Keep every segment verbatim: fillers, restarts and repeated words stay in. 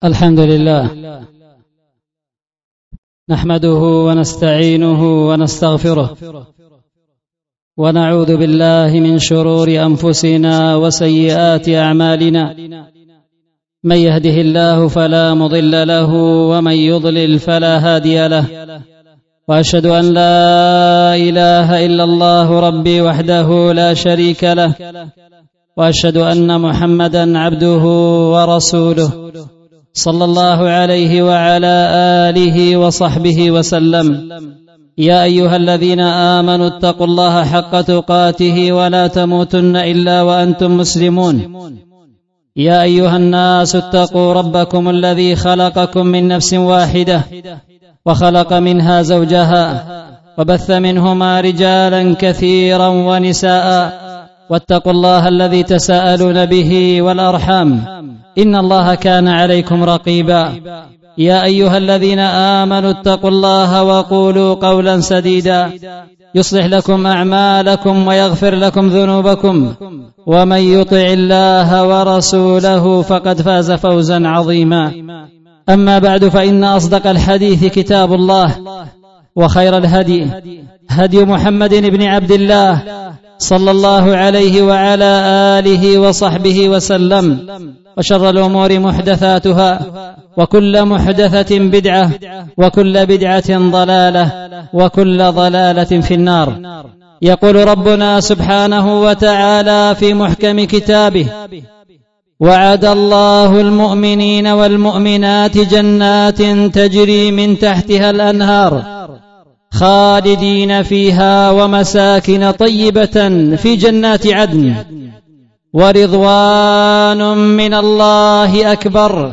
الحمد لله نحمده ونستعينه ونستغفره ونعوذ بالله من شرور أنفسنا وسيئات أعمالنا. من يهده الله فلا مضل له ومن يضلل فلا هادي له، وأشهد أن لا إله إلا الله ربي وحده لا شريك له، وأشهد أن محمدا عبده ورسوله صلى الله عليه وعلى آله وصحبه وسلم. يا أيها الذين آمنوا اتقوا الله حق تقاته ولا تموتن إلا وأنتم مسلمون. يا أيها الناس اتقوا ربكم الذي خلقكم من نفس واحدة وخلق منها زوجها وبث منهما رجالا كثيرا ونساء، واتقوا الله الذي تساءلون به والأرحام إن الله كان عليكم رقيبا. يا أيها الذين آمنوا اتقوا الله وقولوا قولا سديدا يصلح لكم أعمالكم ويغفر لكم ذنوبكم، ومن يطع الله ورسوله فقد فاز فوزا عظيما. أما بعد، فإن أصدق الحديث كتاب الله، وخير الهدي هدي محمد بن عبد الله صلى الله عليه وعلى آله وصحبه وسلم، وشر الأمور محدثاتها، وكل محدثة بدعة، وكل بدعة ضلالة، وكل ضلالة في النار. يقول ربنا سبحانه وتعالى في محكم كتابه: وعد الله المؤمنين والمؤمنات جنات تجري من تحتها الأنهار خالدين فيها ومساكن طيبة في جنات عدن ورضوان من الله أكبر،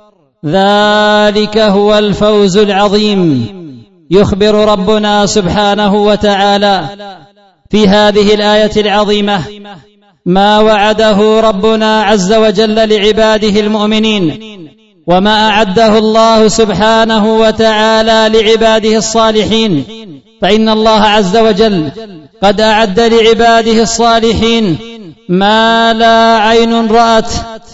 ذلك هو الفوز العظيم. يخبر ربنا سبحانه وتعالى في هذه الآية العظيمة ما وعده ربنا عز وجل لعباده المؤمنين، وما أعده الله سبحانه وتعالى لعباده الصالحين. فإن الله عز وجل قد أعد لعباده الصالحين ما لا عين رأت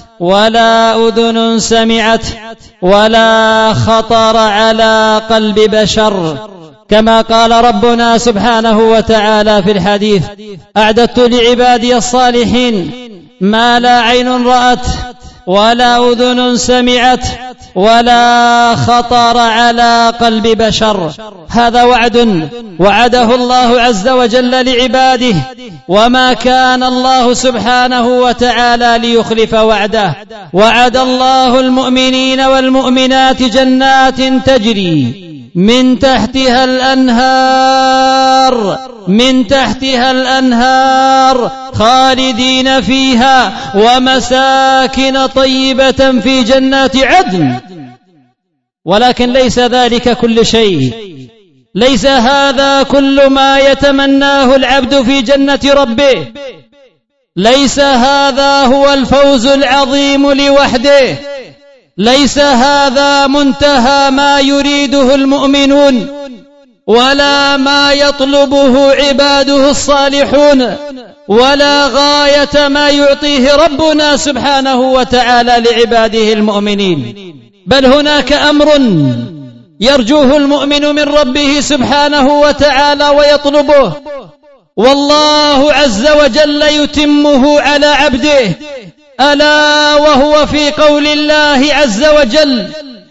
ولا أذن سمعت ولا خطر على قلب بشر، كما قال ربنا سبحانه وتعالى في الحديث: أعددت لعبادي الصالحين ما لا عين رأت ولا أذن سمعت ولا خطر على قلب بشر. هذا وعد وعده الله عز وجل لعباده، وما كان الله سبحانه وتعالى ليخلف وعده. وعد الله المؤمنين والمؤمنات جنات تجري من تحتها الأنهار من تحتها الأنهار خالدين فيها ومساكن طيبة في جنات عدن. ولكن ليس ذلك كل شيء، ليس هذا كل ما يتمناه العبد في جنة ربه، ليس هذا هو الفوز العظيم لوحده، ليس هذا منتهى ما يريده المؤمنون ولا ما يطلبه عباده الصالحون ولا غاية ما يعطيه ربنا سبحانه وتعالى لعباده المؤمنين، بل هناك أمر يرجوه المؤمن من ربه سبحانه وتعالى ويطلبه، والله عز وجل يتمه على عبده، ألا وهو في قول الله عز وجل: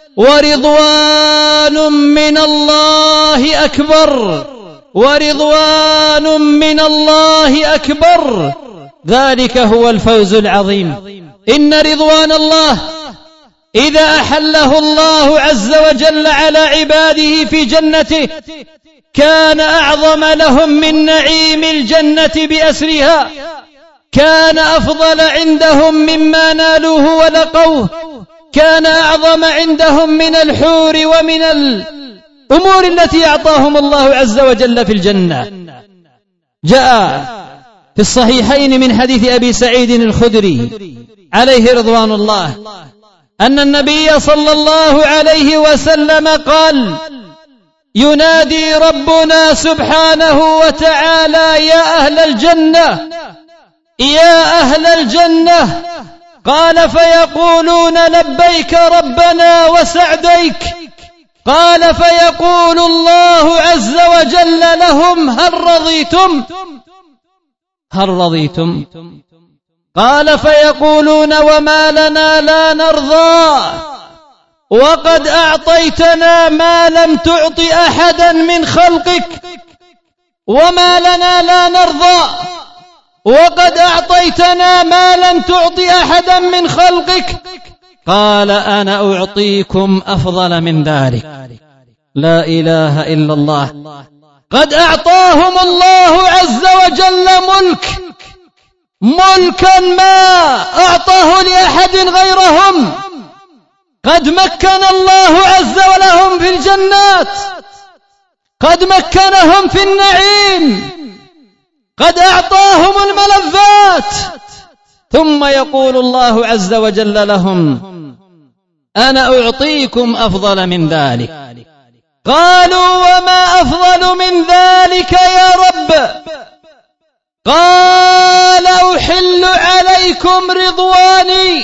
ورضوان من الله أكبر ورضوان من الله أكبر، ذلك هو الفوز العظيم. إن رضوان الله إذا أحله الله عز وجل على عباده في جنته كان أعظم لهم من نعيم الجنة بأسرها، كان أفضل عندهم مما نالوه ولقوه، كان أعظم عندهم من الحور ومن الأمور التي أعطاهم الله عز وجل في الجنة. جاء في الصحيحين من حديث أبي سعيد الخدري عليه رضوان الله أن النبي صلى الله عليه وسلم قال: ينادي ربنا سبحانه وتعالى: يا أهل الجنة، يا أهل الجنة، قال فيقولون لبيك ربنا وسعديك. قال فيقول الله عز وجل لهم هل رضيتم هل رضيتم قال فيقولون وما لنا لا نرضى وقد أعطيتنا ما لم تعط أحدا من خلقك. وما لنا لا نرضى وقد أعطيتنا ما لم تعط أحدا من خلقك. قال أنا أعطيكم أفضل من ذلك. لا إله إلا الله. قد أعطاهم الله عز وجل ملك ملكا ما أعطاه لأحد غيرهم. قد مكن الله عز وجل في الجنات، قد مكنهم في النعيم، قد أعطاهم الملذات، ثم يقول الله عز وجل لهم أنا أعطيكم أفضل من ذلك. قالوا وما أفضل من ذلك يا رب؟ قال أحل عليكم رضواني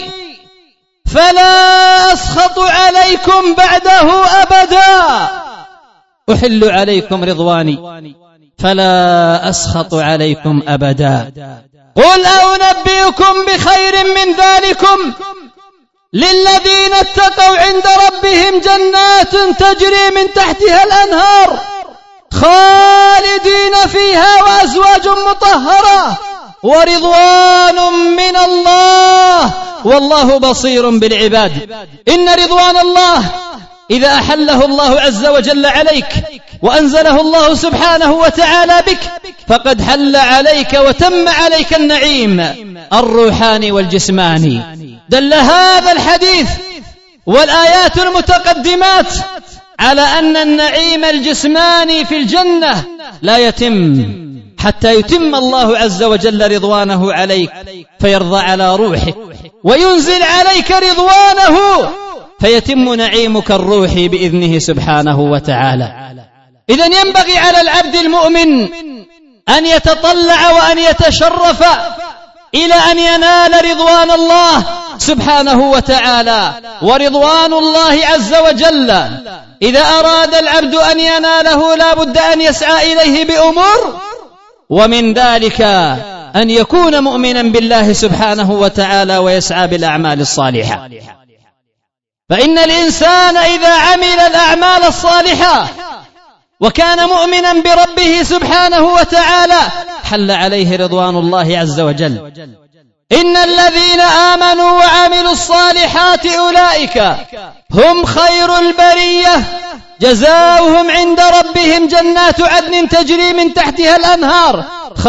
فلا أسخط عليكم بعده أبدا. أحل عليكم رضواني فلا أسخط عليكم أبدا. قل أنبئكم بخير من ذلكم للذين اتقوا عند ربهم جنات تجري من تحتها الأنهار خالدين فيها وأزواج مطهرة ورضوان من الله والله بصير بالعباد. إن رضوان الله إذا أحله الله عز وجل عليك وأنزله الله سبحانه وتعالى بك فقد حل عليك وتم عليك النعيم الروحاني والجسماني. دل هذا الحديث والآيات المتقدمات على أن النعيم الجسماني في الجنة لا يتم حتى يتم الله عز وجل رضوانه عليك فيرضى على روحك وينزل عليك رضوانه فيتم نعيمك الروحي بإذنه سبحانه وتعالى. إذن ينبغي على العبد المؤمن أن يتطلع وأن يتشرف إلى أن ينال رضوان الله سبحانه وتعالى. ورضوان الله عز وجل إذا أراد العبد أن يناله لا بد أن يسعى إليه بأمور، ومن ذلك أن يكون مؤمنا بالله سبحانه وتعالى ويسعى بالأعمال الصالحة. فإن الإنسان إذا عمل الأعمال الصالحة وكان مؤمنا بربه سبحانه وتعالى حل عليه رضوان الله عز وجل. إن الذين آمنوا وعملوا الصالحات أولئك هم خير البرية جزاؤهم عند ربهم جنات عدن تجري من تحتها الأنهار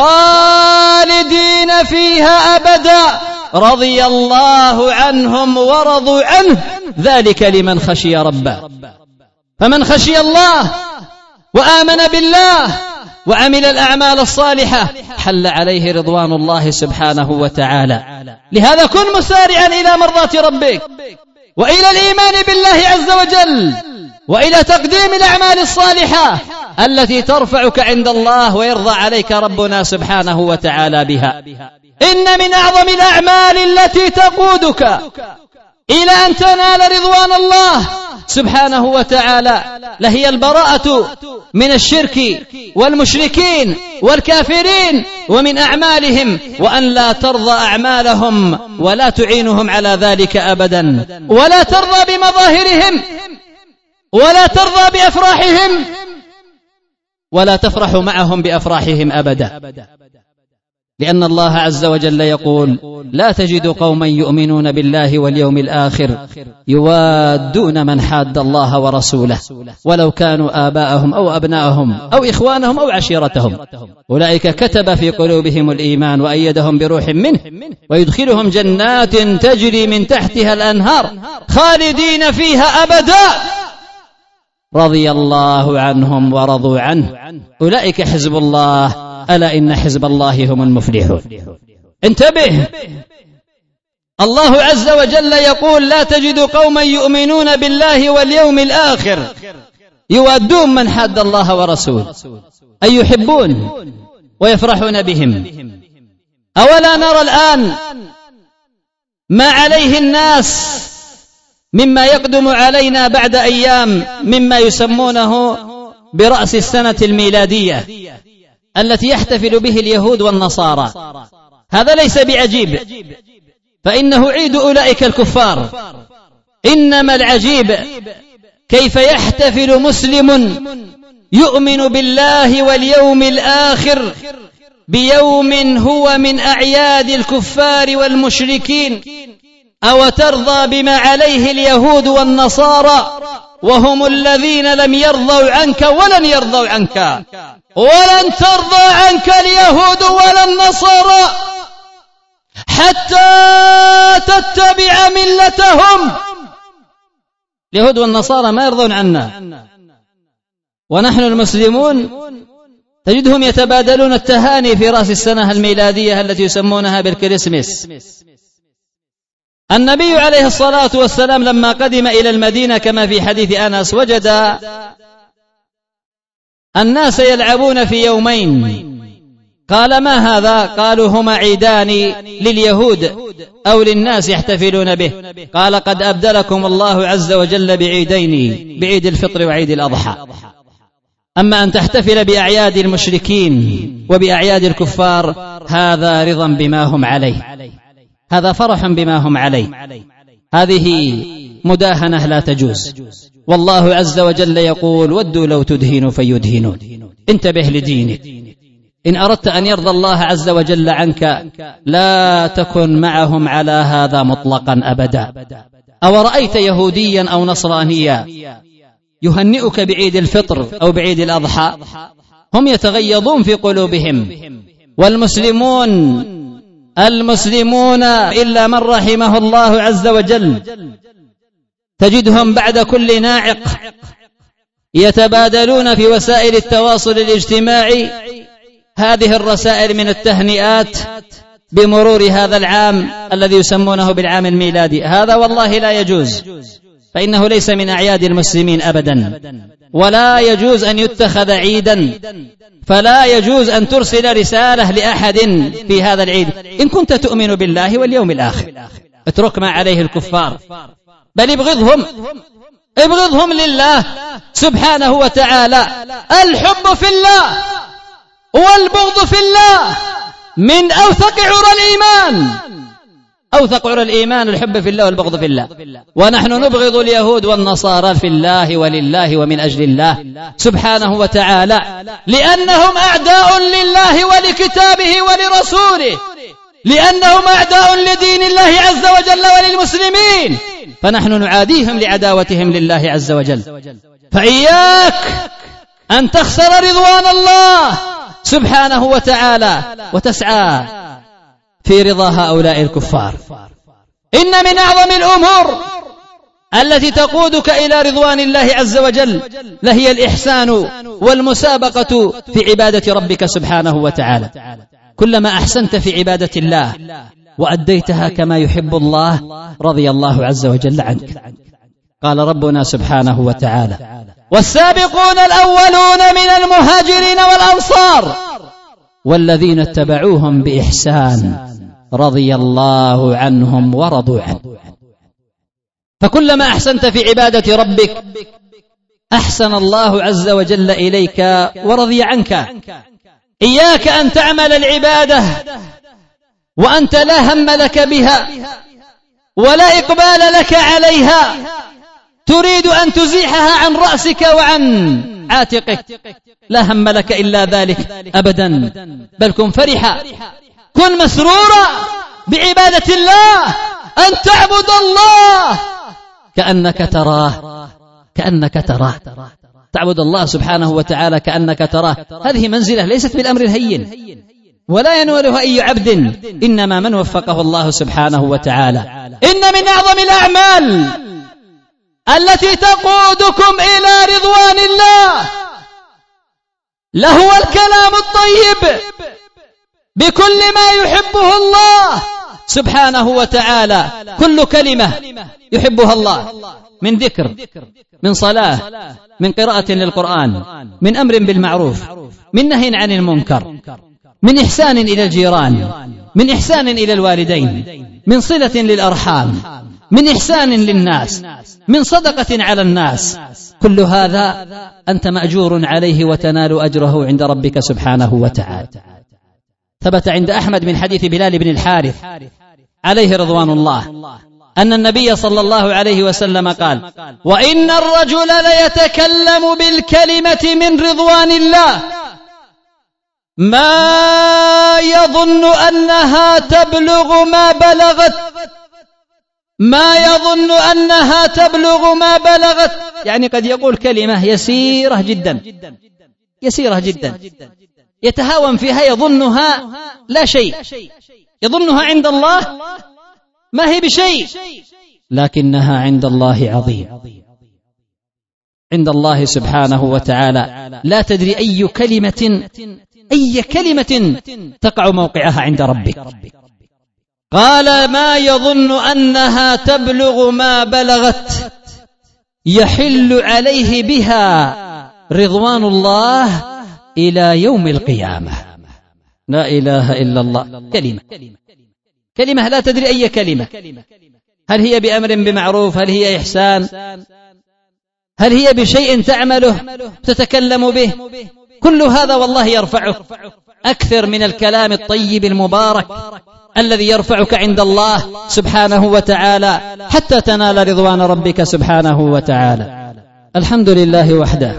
خالدين فيها أبدا رضي الله عنهم ورضوا عنه ذلك لمن خشي ربه. فمن خشي الله وآمن بالله وعمل الأعمال الصالحة حل عليه رضوان الله سبحانه وتعالى. لهذا كن مسارعا إلى مرضاة ربك وإلى الإيمان بالله عز وجل وإلى تقديم الأعمال الصالحة التي ترفعك عند الله ويرضى عليك ربنا سبحانه وتعالى بها. إن من أعظم الأعمال التي تقودك إلى أن تنال رضوان الله سبحانه وتعالى لهي البراءة من الشرك والمشركين والكافرين ومن أعمالهم، وأن لا ترضى أعمالهم ولا تعينهم على ذلك أبدا، ولا ترضى بمظاهرهم ولا ترضى بأفراحهم ولا تفرح معهم بأفراحهم أبدا. لأن الله عز وجل يقول لا تجد قوما يؤمنون بالله واليوم الآخر يوادون من حاد الله ورسوله ولو كانوا آباءهم أو أبناءهم أو إخوانهم أو عشيرتهم أولئك كتب في قلوبهم الإيمان وأيدهم بروح منه ويدخلهم جنات تجري من تحتها الأنهار خالدين فيها أبدا رضي الله عنهم ورضوا عنه أولئك حزب الله ألا إن حزب الله هم المفلحون. انتبه، الله عز وجل يقول لا تجد قوما يؤمنون بالله واليوم الآخر يوادون من حاد الله ورسوله، أي يحبون ويفرحون بهم. أولا نرى الآن ما عليه الناس مما يقدم علينا بعد أيام مما يسمونه برأس السنة الميلادية التي يحتفل به اليهود والنصارى. هذا ليس بعجيب، فإنه عيد أولئك الكفار. إنما العجيب كيف يحتفل مسلم يؤمن بالله واليوم الآخر بيوم هو من أعياد الكفار والمشركين. أو ترضى بما عليه اليهود والنصارى وهم الذين لم يرضوا عنك ولن يرضوا عنك، ولن ترضى عنك اليهود ولا النصارى حتى تتبع ملتهم. اليهود والنصارى ما يرضون عنا، ونحن المسلمون تجدهم يتبادلون التهاني في رأس السنة الميلادية التي يسمونها بالكريسماس. النبي عليه الصلاة والسلام لما قدم إلى المدينة كما في حديث أنس وجد الناس يلعبون في يومين. قال: ما هذا؟ قالوا: هما عيدان لليهود أو للناس يحتفلون به. قال: قد أبدلكم الله عز وجل بعيدين، بعيد الفطر وعيد الأضحى. أما أن تحتفل بأعياد المشركين وبأعياد الكفار هذا رضا بما هم عليه، هذا فرح بما هم عليه، هذه مداهنة لا تجوز. والله عز وجل يقول: ودوا لو تدهنوا فيدهنون. انتبه لدينك. إن أردت أن يرضى الله عز وجل عنك لا تكن معهم على هذا مطلقا أبدا. أو رأيت يهوديا أو نصرانيا يهنئك بعيد الفطر أو بعيد الأضحى، هم يتغيظون في قلوبهم. والمسلمون المسلمون إلا من رحمه الله عز وجل تجدهم بعد كل ناعق يتبادلون في وسائل التواصل الاجتماعي هذه الرسائل من التهنئات بمرور هذا العام الذي يسمونه بالعام الميلادي. هذا والله لا يجوز، فإنه ليس من أعياد المسلمين أبدا، ولا يجوز أن يتخذ عيدا، فلا يجوز أن ترسل رسالة لأحد في هذا العيد. إن كنت تؤمن بالله واليوم الآخر اترك ما عليه الكفار، بل ابغضهم ابغضهم لله سبحانه وتعالى. الحب في الله والبغض في الله من أوثق عرى الإيمان. أوثق عرى الإيمان الحب في الله والبغض في الله. ونحن نبغض اليهود والنصارى في الله ولله ومن أجل الله سبحانه وتعالى، لأنهم أعداء لله ولكتابه ولرسوله، لأنهم أعداء لدين الله عز وجل وللمسلمين، فنحن نعاديهم لعداوتهم لله عز وجل. فإياك أن تخسر رضوان الله سبحانه وتعالى وتسعى في رضا هؤلاء الكفار. إن من أعظم الأمور التي تقودك إلى رضوان الله عز وجل لهي الإحسان والمسابقة في عبادة ربك سبحانه وتعالى. كلما أحسنت في عبادة الله وأديتها كما يحب الله رضي الله عز وجل عنك. قال ربنا سبحانه وتعالى: والسابقون الأولون من المهاجرين والأنصار والذين اتبعوهم بإحسان رضي الله عنهم ورضوا عنه. فكلما أحسنت في عبادة ربك أحسن الله عز وجل إليك ورضي عنك. إياك أن تعمل العبادة وأنت لا هم لك بها ولا إقبال لك عليها، تريد أن تزيحها عن رأسك وعن عاتقك، لا هم لك إلا ذلك أبدا، بل كن فرحا، كن مسرورا بعبادة الله، أن تعبد الله كأنك تراه كأنك تراه تعبد الله سبحانه وتعالى كأنك تراه. هذه منزلة ليست بالأمر الهين ولا ينولها أي عبد، إنما من وفقه الله سبحانه وتعالى. إن من أعظم الأعمال التي تقودكم إلى رضوان الله لهو الكلام الطيب بكل ما يحبه الله سبحانه وتعالى. كل كلمة يحبها الله من ذكر، من صلاة، من قراءة للقرآن، من أمر بالمعروف، من نهي عن المنكر، من إحسان إلى الجيران، من إحسان إلى الوالدين، من صلة للأرحام، من إحسان للناس، من صدقة على الناس، كل هذا أنت مأجور عليه وتنال أجره عند ربك سبحانه وتعالى. ثبت عند أحمد من حديث بلال بن الحارث عليه رضوان الله أن النبي صلى الله عليه وسلم قال: وإن الرجل ليتكلم بالكلمة من رضوان الله ما يظن أنها تبلغ ما بلغت ما يظن أنها تبلغ ما بلغت يعني قد يقول كلمة يسيرة جدا يسيرة جدا يتهاون فيها، يظنها لا شيء، يظنها عند الله ما هي بشيء، لكنها عند الله عظيم، عند الله سبحانه وتعالى لا تدري أي كلمة أي كلمة تقع موقعها عند ربك. قال: ما يظن أنها تبلغ ما بلغت يحل عليه بها رضوان الله إلى يوم القيامة. لا إله إلا الله. كلمة كلمة لا تدري أي كلمة، هل هي بأمر بمعروف، هل هي إحسان، هل هي بشيء تعمله تتكلم به، كل هذا والله يرفعك أكثر من الكلام الطيب المبارك الذي يرفعك عند الله سبحانه وتعالى حتى تنال رضوان ربك سبحانه وتعالى. الحمد لله وحده،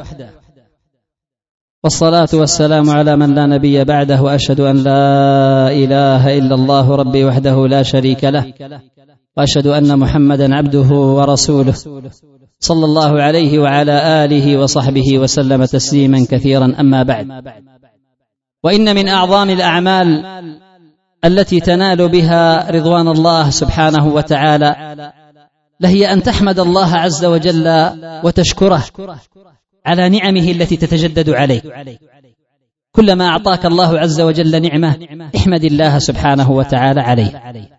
والصلاة والسلام على من لا نبي بعده، وأشهد أن لا إله إلا الله ربي وحده لا شريك له، وأشهد أن محمدا عبده ورسوله صلى الله عليه وعلى آله وصحبه وسلم تسليما كثيرا. أما بعد، وإن من أعظم الأعمال التي تنال بها رضوان الله سبحانه وتعالى لهي أن تحمد الله عز وجل وتشكره على نعمه التي تتجدد عليك. كلما أعطاك الله عز وجل نعمة احمد الله سبحانه وتعالى عليه،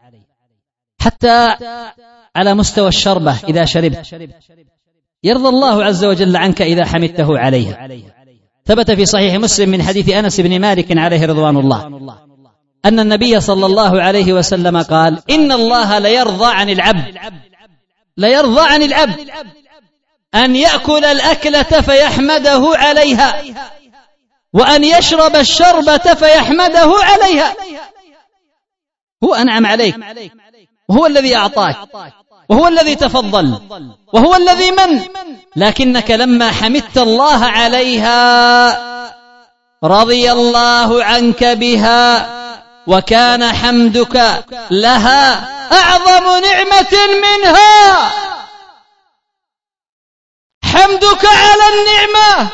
حتى على مستوى الشربة إذا شربت يرضى الله عز وجل عنك إذا حمدته عليها. ثبت في صحيح مسلم من حديث أنس بن مالك عليه رضوان الله أن النبي صلى الله عليه وسلم قال: إن الله ليرضى عن العبد ليرضى عن العبد أن يأكل الأكلة فيحمده عليها، وأن يشرب الشربة فيحمده عليها. هو أنعم عليك، وهو الذي أعطاك، وهو الذي تفضل، وهو الذي من، لكنك لما حمدت الله عليها رضي الله عنك بها، وكان حمدك لها أعظم نعمة منها. حمدك على النعمة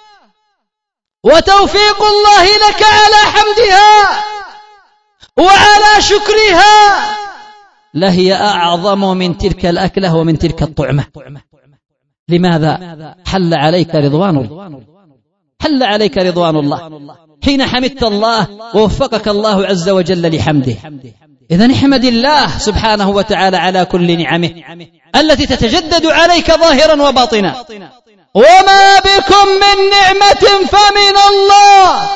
وتوفيق الله لك على حمدها وعلى شكرها لهي أعظم من تلك الأكلة ومن تلك الطعمة. لماذا؟ حل عليك رضوان الله، حل عليك رضوان الله حين حمدت الله ووفقك الله عز وجل لحمده. إذن احمد الله سبحانه وتعالى على كل نعمه التي تتجدد عليك ظاهرا وباطنا. وما بكم من نعمة فمن الله،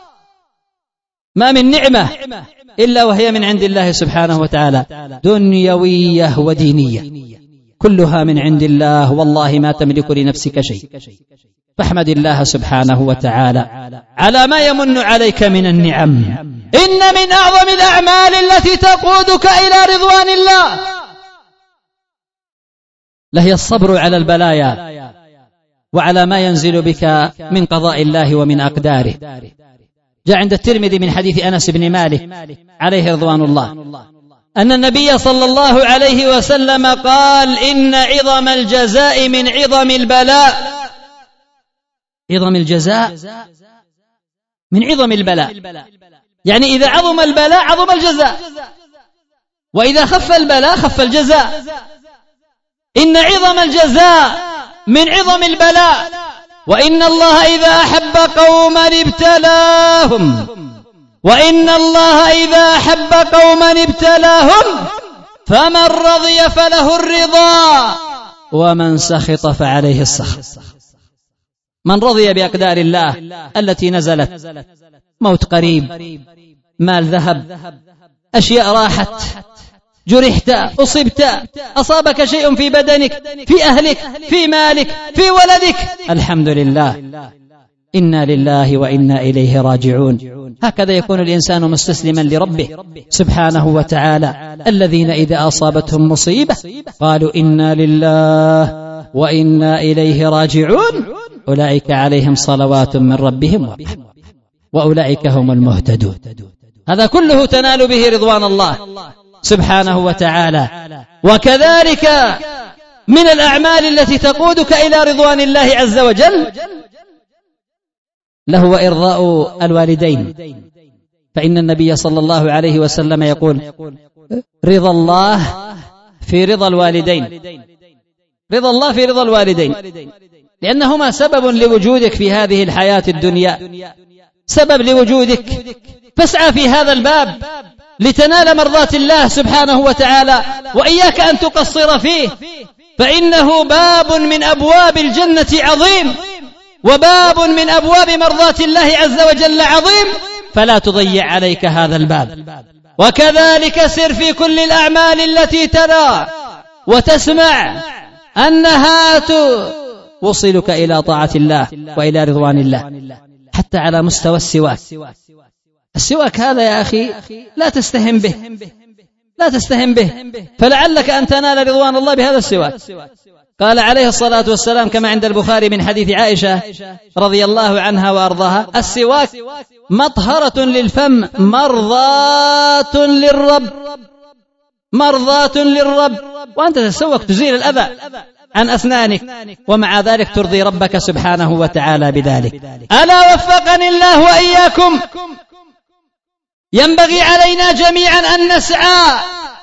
ما من نعمة إلا وهي من عند الله سبحانه وتعالى، دنيوية ودينية، كلها من عند الله، والله ما تملك لنفسك شيء. فاحمد الله سبحانه وتعالى على ما يمن عليك من النعم. إن من أعظم الأعمال التي تقودك إلى رضوان الله لهي الصبر على البلايا وعلى ما ينزل بك من قضاء الله ومن أقداره. جاء عند الترمذي من حديث أنس بن مالك عليه رضوان الله أن النبي صلى الله عليه وسلم قال: إن عظم الجزاء من عظم البلاء. عظم الجزاء من عظم البلاء، يعني إذا عظم البلاء عظم الجزاء، وإذا خف البلاء خف الجزاء. إن عظم الجزاء من عظم البلاء، وإن الله إذا أحب قوما ابتلاهم وإن الله إذا أحب قوما ابتلاهم فمن رضي فله الرضا ومن سخط فعليه السخط. من رضي بأقدار الله التي نزلت، موت قريب، مال ذهب، أشياء راحت، جرحت، أصبت، أصابك شيء في بدنك، في أهلك، في مالك، في ولدك، الحمد لله، إنا لله وإنا إليه راجعون. هكذا يكون الإنسان مستسلما لربه سبحانه وتعالى. الذين إذا أصابتهم مصيبة قالوا إنا لله وإنا إليه راجعون أولئك عليهم صلوات من ربهم ورحمة وأولئك هم المهتدون. هذا كله تنال به رضوان الله سبحانه وتعالى. وكذلك من الأعمال التي تقودك إلى رضوان الله عز وجل له وإرضاء الوالدين، فإن النبي صلى الله عليه وسلم يقول رضا الله في رضا الوالدين، رضا الله في رضا الوالدين، لأنهما سبب لوجودك في هذه الحياة الدنيا، سبب لوجودك، فاسعى في هذا الباب لتنال مرضات الله سبحانه وتعالى، وإياك أن تقصر فيه، فإنه باب من أبواب الجنة عظيم، وباب من أبواب مرضات الله عز وجل عظيم، فلا تضيع عليك هذا الباب. وكذلك سر في كل الأعمال التي ترى وتسمع أنها توصلك إلى طاعة الله وإلى رضوان الله، حتى على مستوى السواك. السواك هذا يا أخي لا تستهن به، لا تستهن به، فلعلك أن تنال رضوان الله بهذا السواك. قال عليه الصلاة والسلام كما عند البخاري من حديث عائشة رضي الله عنها وأرضاها: السواك مطهرة للفم مرضاة للرب، مرضاة للرب. وأنت تتسوق تزيل الأذى عن أسنانك، ومع ذلك ترضي ربك سبحانه وتعالى بذلك. ألا وفقني الله وإياكم، ينبغي علينا جميعا أن نسعى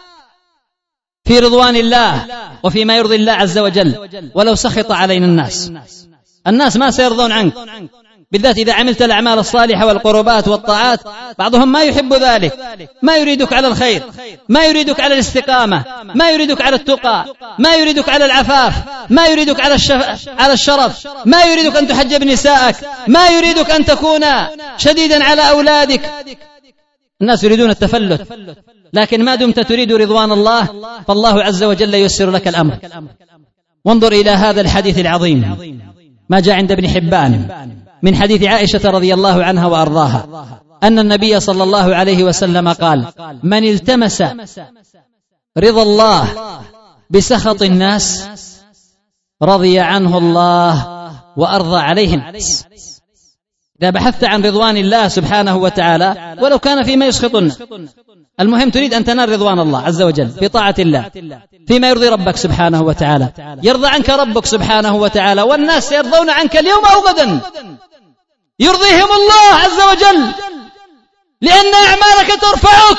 في رضوان الله وفيما يرضي الله عز وجل، ولو سخط علينا الناس. الناس ما سيرضون عنك، بالذات إذا عملت الأعمال الصالحة والقربات والطاعات، بعضهم ما يحب ذلك، ما يريدك على الخير، ما يريدك على الاستقامة، ما يريدك على التقى، ما يريدك على العفاف، ما يريدك على الشف... على الشرف، ما يريدك أن تحجب نساءك، ما يريدك أن تكون شديدا على أولادك. الناس يريدون التفلت، لكن ما دمت تريد رضوان الله فالله عز وجل ييسر لك الأمر. وانظر إلى هذا الحديث العظيم ما جاء عند ابن حبان من حديث عائشة رضي الله عنها وأرضاها أن النبي صلى الله عليه وسلم قال: من التمس رضا الله بسخط الناس رضي عنه الله وأرضى عليه الناس. إذا بحثت عن رضوان الله سبحانه وتعالى ولو كان فيما يسخطنا، المهم تريد أن تنال رضوان الله عز وجل في طاعة الله، فيما يرضي ربك سبحانه وتعالى، يرضى عنك ربك سبحانه وتعالى، والناس يرضون عنك اليوم أو غدا، يرضيهم الله عز وجل، لأن أعمالك ترفعك.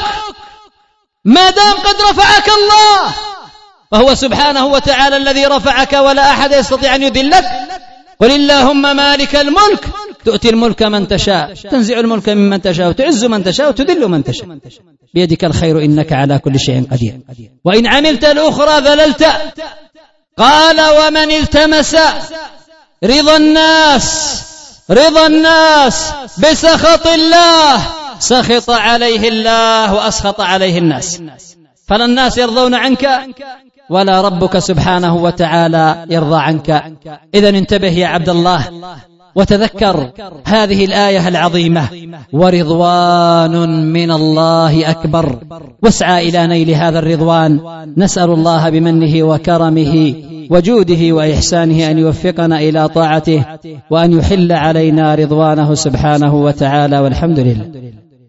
ما دام قد رفعك الله فهو سبحانه وتعالى الذي رفعك، ولا أحد يستطيع أن يذلك. قل اللهم مالك الملك تؤتي الملك من تشاء، تنزع الملك ممن تشاء، وتعز من تشاء، وتذل من تشاء، بيدك الخير إنك على كل شيء قدير. وإن عملت الأخرى ذللت. قال: ومن التمس رضا الناس رضا الناس بسخط الله سخط عليه الله وأسخط عليه الناس. فلا الناس يرضون عنك ولا ربك سبحانه وتعالى يرضى عنك. إذن انتبه يا عبد الله وتذكر هذه الآية العظيمة: ورضوان من الله أكبر. واسعى إلى نيل هذا الرضوان. نسأل الله بمنه وكرمه وجوده وإحسانه أن يوفقنا إلى طاعته، وأن يحل علينا رضوانه سبحانه وتعالى، والحمد لله.